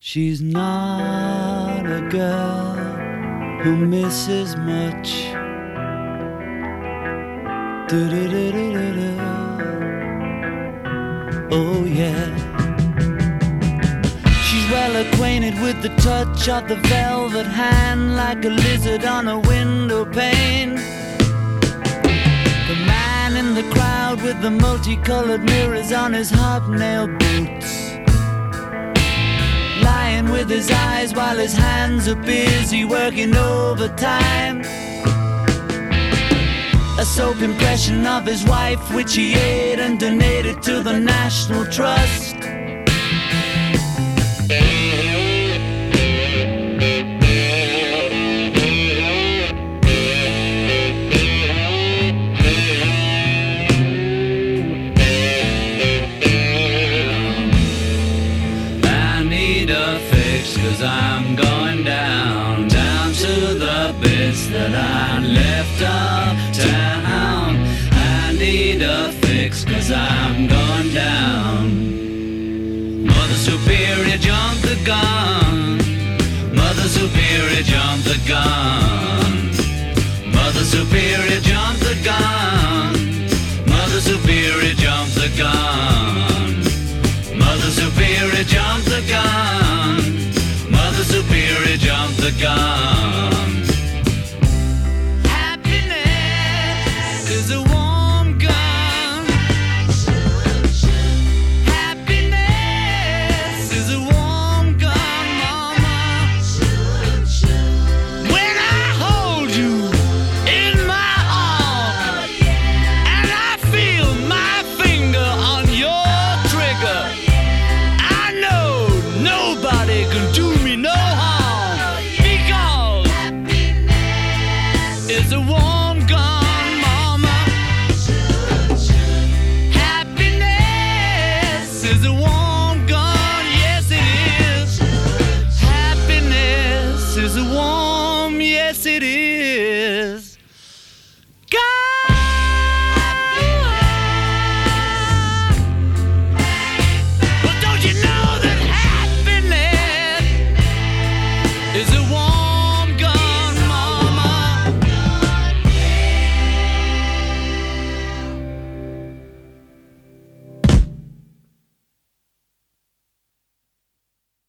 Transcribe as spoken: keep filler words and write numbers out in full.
She's not a girl who misses much. Do-do-do-do-do-do. Oh yeah. She's well acquainted with the touch of the velvet hand, like a lizard on a window pane. The man in the crowd with the multicolored mirrors on his hobnail boots, lying with his eyes while his hands are busy working overtime. A soap impression of his wife, which he ate and donated to the National Trust. I need a fix, 'cause I'm going down, down to the bits that I left uptown. I need a fix, 'cause I'm going down. Mother Superior, jump the gun. Mother Superior, jump the gun. Mother Superior, jump the gun. Mother Superior, jump the gun. Mother Superior, jump the gun. Mother Superior, jump the gun. Happiness is a warm gun. Happiness is a warm gun, mama. When I hold you in my arms and I feel my finger on your trigger, I know nobody can do